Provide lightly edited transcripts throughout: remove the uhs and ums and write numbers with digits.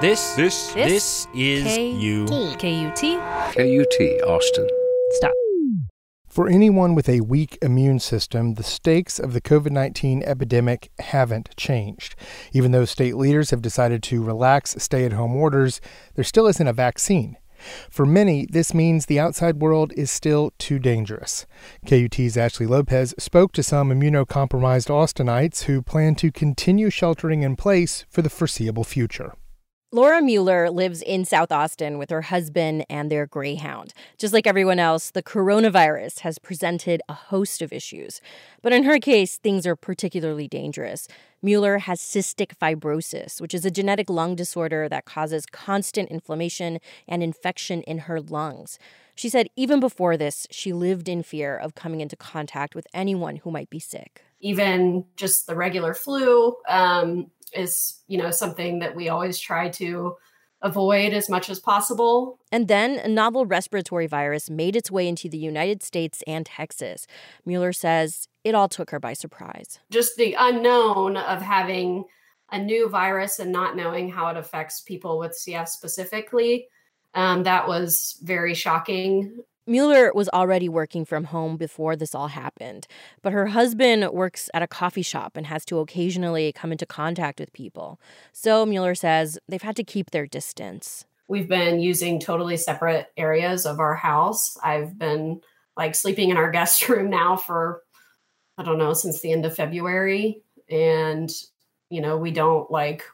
This is you. KUT. KUT, Austin. Stop. For anyone with a weak immune system, the stakes of the COVID-19 epidemic haven't changed. Even though state leaders have decided to relax stay-at-home orders, there still isn't a vaccine. For many, this means the outside world is still too dangerous. KUT's Ashley Lopez spoke to some immunocompromised Austinites who plan to continue sheltering in place for the foreseeable future. Laura Mueller lives in South Austin with her husband and their greyhound. Just like everyone else, the coronavirus has presented a host of issues. But in her case, things are particularly dangerous. Mueller has cystic fibrosis, which is a genetic lung disorder that causes constant inflammation and infection in her lungs. She said even before this, she lived in fear of coming into contact with anyone who might be sick. Even just the regular flu is, something that we always try to avoid as much as possible. And then a novel respiratory virus made its way into the United States and Texas. Mueller says it all took her by surprise. Just the unknown of having a new virus and not knowing how it affects people with CF specifically, that was very shocking. Mueller was already working from home before this all happened, but her husband works at a coffee shop and has to occasionally come into contact with people. So Mueller says they've had to keep their distance. We've been using totally separate areas of our house. I've been sleeping in our guest room now for, since the end of February. And, we don't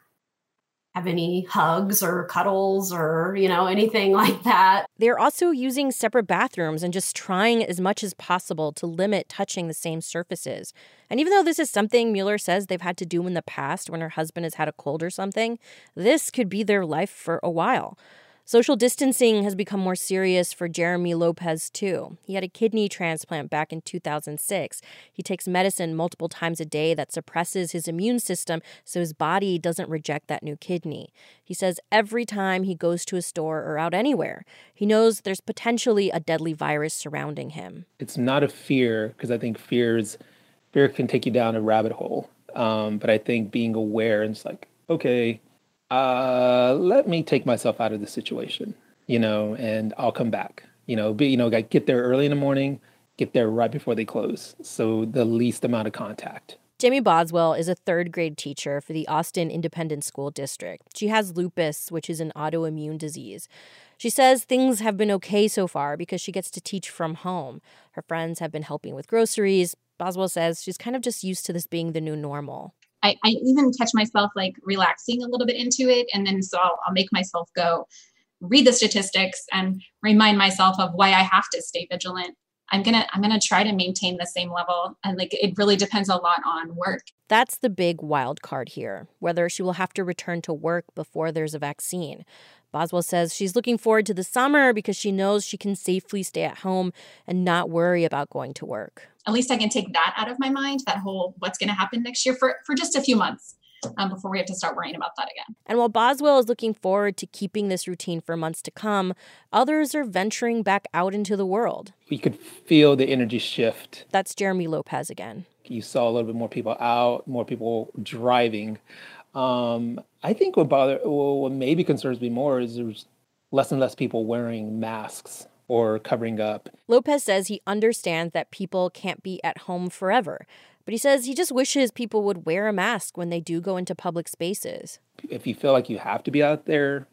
have any hugs or cuddles or, anything like that. They're also using separate bathrooms and just trying as much as possible to limit touching the same surfaces. And even though this is something Mueller says they've had to do in the past when her husband has had a cold or something, this could be their life for a while. Social distancing has become more serious for Jeremy Lopez, too. He had a kidney transplant back in 2006. He takes medicine multiple times a day that suppresses his immune system so his body doesn't reject that new kidney. He says every time he goes to a store or out anywhere, he knows there's potentially a deadly virus surrounding him. It's not a fear, because I think fear can take you down a rabbit hole. But I think being aware and it's okay, let me take myself out of the situation, and I'll come back, get there early in the morning, get there right before they close. So the least amount of contact. Jamie Boswell is a third grade teacher for the Austin Independent School District. She has lupus, which is an autoimmune disease. She says things have been okay so far because she gets to teach from home. Her friends have been helping with groceries. Boswell says she's kind of just used to this being the new normal. I even catch myself relaxing a little bit into it. And then so I'll make myself go read the statistics and remind myself of why I have to stay vigilant. I'm going to try to maintain the same level. And it really depends a lot on work. That's the big wild card here, whether she will have to return to work before there's a vaccine. Boswell says she's looking forward to the summer because she knows she can safely stay at home and not worry about going to work. At least I can take that out of my mind, that whole what's going to happen next year for just a few months before we have to start worrying about that again. And while Boswell is looking forward to keeping this routine for months to come, others are venturing back out into the world. We could feel the energy shift. That's Jeremy Lopez again. You saw a little bit more people out, more people driving. I think what maybe concerns me more is there's less and less people wearing masks or covering up. Lopez says he understands that people can't be at home forever, but he says he just wishes people would wear a mask when they do go into public spaces. If you feel like you have to be out there,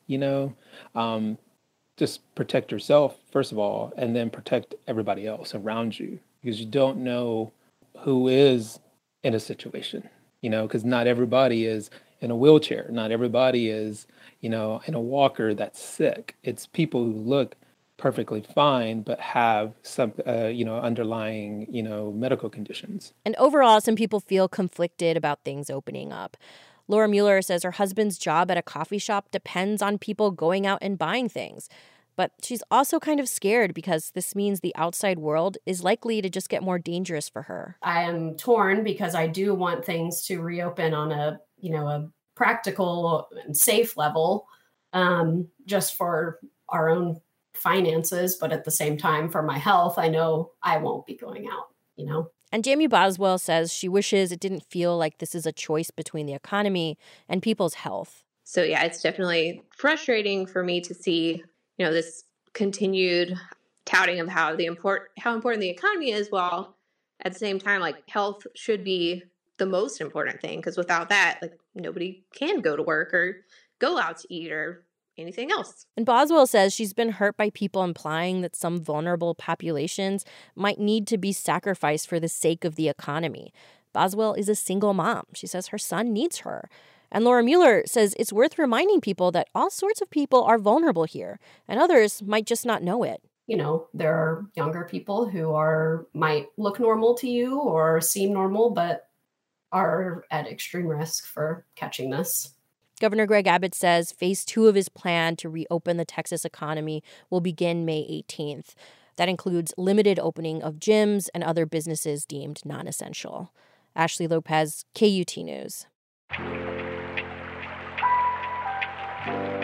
just protect yourself, first of all, and then protect everybody else around you, because you don't know who is in a situation, because not everybody is in a wheelchair. Not everybody is, in a walker that's sick. It's people who look perfectly fine, but have some, underlying, medical conditions. And overall, some people feel conflicted about things opening up. Laura Mueller says her husband's job at a coffee shop depends on people going out and buying things. But she's also kind of scared because this means the outside world is likely to just get more dangerous for her. I am torn because I do want things to reopen on a practical and safe level, just for our own finances. But at the same time, for my health, I know I won't be going out, And Jamie Boswell says she wishes it didn't feel like this is a choice between the economy and people's health. So yeah, it's definitely frustrating for me to see, this continued touting of how important the economy is, while at the same time, like, health should be the most important thing, because without that, like, nobody can go to work or go out to eat or anything else. And Boswell says she's been hurt by people implying that some vulnerable populations might need to be sacrificed for the sake of the economy. Boswell is a single mom. She says her son needs her. And Laura Mueller says it's worth reminding people that all sorts of people are vulnerable here, and others might just not know it. There are younger people who might look normal to you or seem normal, but are at extreme risk for catching this. Governor Greg Abbott says phase 2 of his plan to reopen the Texas economy will begin May 18th. That includes limited opening of gyms and other businesses deemed non-essential. Ashley Lopez, KUT News.